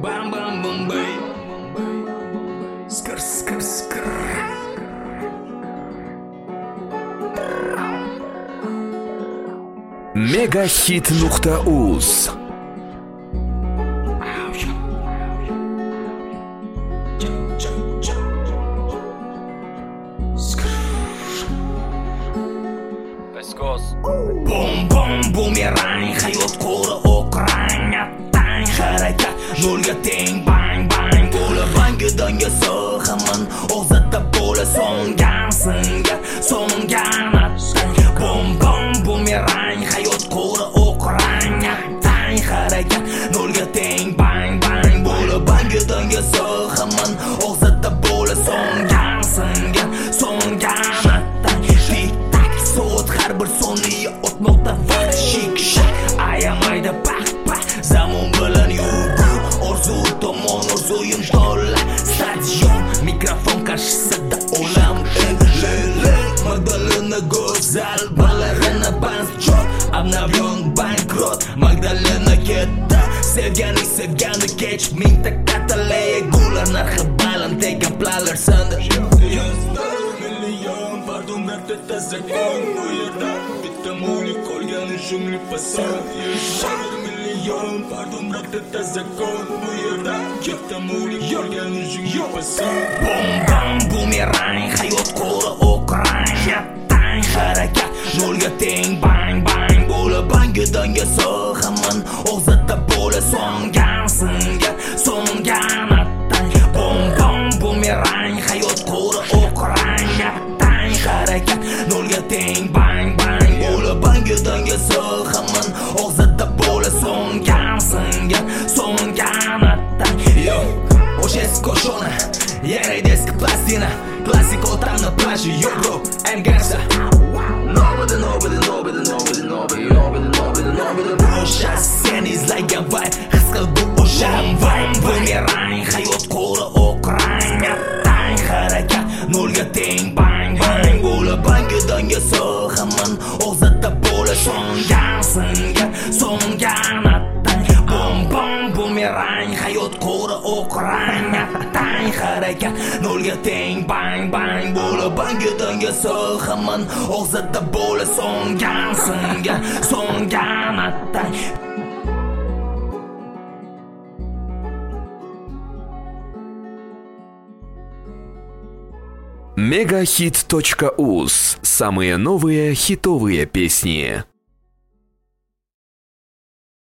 Bam bam Bombay. Skr skr skr. Megahit.uz. Bom bom bumerang, hayot qo'ri o'qrang, attang harakat nolga teng, bang bang bo'lib bangidanga so'g'aman, o'zida bo'la so'ngansinga so'ngan attang. Bom bom bumerang, hayot qo'ri o'qrang, attang harakat nolga teng, bang bang bo'lib bangidanga so'g'aman, o'zida bo'la so'ngansinga so'ngan attang. Har bir soniya o'tmoqda vaqt shik-shak, ayamaydi pak-pak, zamon bilan yurgur, orzu tomon orzuyim to'la stadion, mikrofon qarshisida olam el-le-le, Magdalena go'zal, balerina banjot, обновлен bankrot, Magdalena ketdi, sevgani kech, mingta katalaya gullar, narxi baland degan plalar sindi. Pardon, это закон, bu yerda bitta mo'lik qolgani shunli pasand. Mиллион, pardon, это закон, bu yerda bitta mo'lik qolgani shunli pasand. Bom bom bumerang, hayot qo'ri o'qrang, attang harakat nolga teng, bang bang bo'lib bangidanga so'g'aman, o'zida bo'la so'ngansinga so'ngan attang. Bom bom bumerang, hayot qo'ri o'qrang, harakat nolga teng, bang bang bo'lib bangidanga so'g'aman, o'zida bo'la so'ngansinga so'ngan attang. Yo, o'sha koshona, yaraydesk plastina, plastik o'tam na plaży, yo bro, I'm gangsta. Nobody o'sha sen izlagan vibe, his qil bu o'sha vibe. Bumerang, hayot qo'ri o'qrang, attang harakat nolga teng, bang bang bo'lib bangidanga so'g'aman, o'zida bo'la so'ngansinga so'ngan attang. Bom bom bumerang, hayot qo'ri o'qrang, attang harakat nolga teng, bang bang bo'lib bangidanga so'g'aman, o'zida bo'la so'ngansinga so'ngan attang. Megahit.uz. Самые новые хитовые песни.